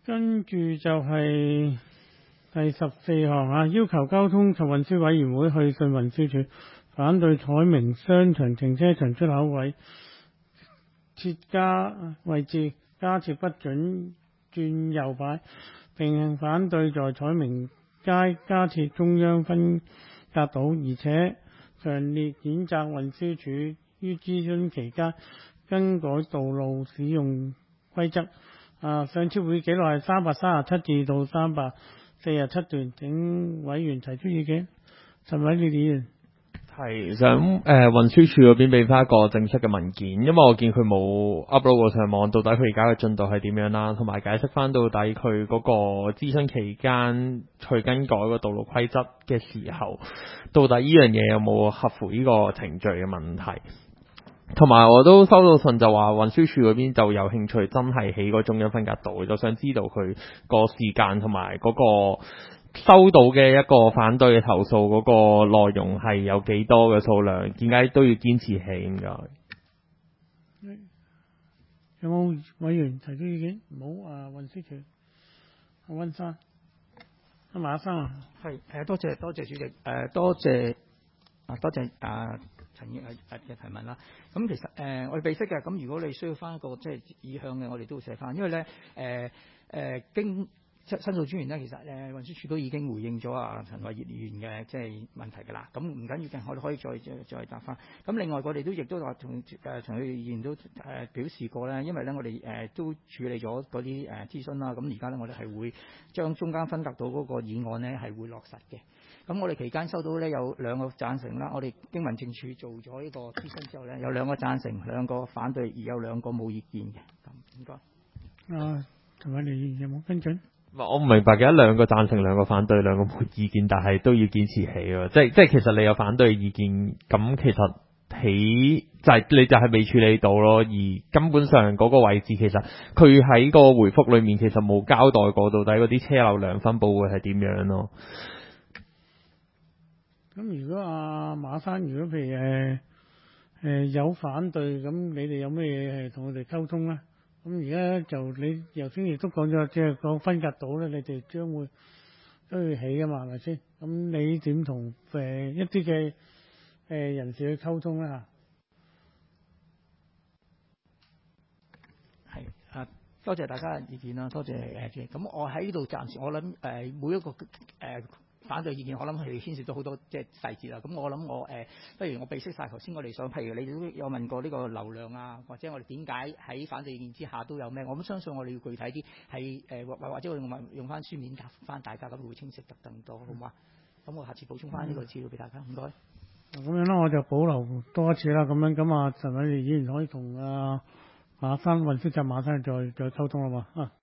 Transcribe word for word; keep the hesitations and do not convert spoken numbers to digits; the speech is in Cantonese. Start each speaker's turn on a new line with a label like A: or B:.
A: 跟住就係第十四項啊，要求交通及運輸委員會去信運輸署，反對彩明商場停車場出口位設加位置加設不准轉右牌，並反對在彩明街加設中央分隔島，而且強烈譴責運輸署於諮詢期間更改道路使用規則。啊，上次會記錄係三百三十七至到三百四十七段，請委員提出意見。陳偉烈議員
B: 係想誒、呃、運輸署嗰邊俾翻一個正式嘅文件，因為我見佢冇 upload 過上網，到底佢而家嘅進度係點樣啦，同埋解釋翻到底佢嗰個諮詢期間去更改個道路規則嘅時候，到底呢樣嘢有冇合乎呢個程序嘅問題。同埋我都收到信就話運輸署嗰邊就有興趣真係起個中央分隔島，就想知道佢個時間同埋嗰個收到嘅一個反對嘅投訴嗰個內容係有幾多嘅數量，點解都要堅持起咁㗎？
A: 有冇委員提出意見？冇啊，運輸署阿溫生、阿馬生啊，
C: 係誒，多謝多謝主席，誒、呃、多謝啊多謝啊陳議員嘅提問啦。咁其實誒、呃、我哋備悉嘅，咁如果你需要翻一個即係意向嘅，我哋都會寫翻，因為咧誒誒經申訴專員咧，其實誒運輸署都已經回應咗啊陳偉業議員嘅即係問題㗎啦。咁唔緊要嘅，我哋可以再再再答翻。咁另外我哋都亦都話同誒陳偉業議員都誒表示過咧，因為咧我哋誒都處理咗嗰啲誒諮詢啦。咁而家咧我哋係會將中間分隔島嗰個議案咧係會落實嘅。咁我哋期間收到咧有兩個贊成啦，我哋經民政處做咗呢個諮詢之後咧，有兩個贊成，兩個反對，而有兩個冇意見嘅。咁唔該。
A: 啊，陳偉烈議員有冇跟進？
B: 我唔明白嘅，兩個贊成，兩個反對，兩個冇意見，但係都要堅持起喎。即係即係其實你有反對意見，咁其實起就係、是、你就係未處理到咯。而根本上嗰個位置其實佢喺個回覆裡面其實冇交代過到底嗰啲車流量分佈會係點樣咯。
A: 咁如果阿馬生，如果譬如誒誒、呃、有反對，咁你哋有咩嘢係同佢哋溝通咧？咁而家就你頭先亦都講咗，即係個分隔島咧，你哋將會都要起噶嘛，係咪先？咁你點同誒一啲嘅誒人士去溝通咧嚇？
C: 係啊，多謝大家嘅意見啦，多謝誒。咁、呃、我喺呢度暫時，我諗誒、呃、每一個誒。呃反對意見，我諗係牽涉到好多即係細節啦。咁我諗我誒、呃，不如我備悉晒頭先我哋想，譬如你都有問過呢個流量啊，或者我哋點解喺反對意見之下都有咩？我咁相信我哋要具體啲，係誒或或者我用用翻書面答翻大家，咁會清晰得更多，好嘛？咁我下次補充翻呢個資料俾大家，唔該。
A: 咁樣啦，我就保留多一次啦。咁樣咁啊，陳偉烈議員可以同啊馬生運輸站馬生再再溝通啦嘛啊。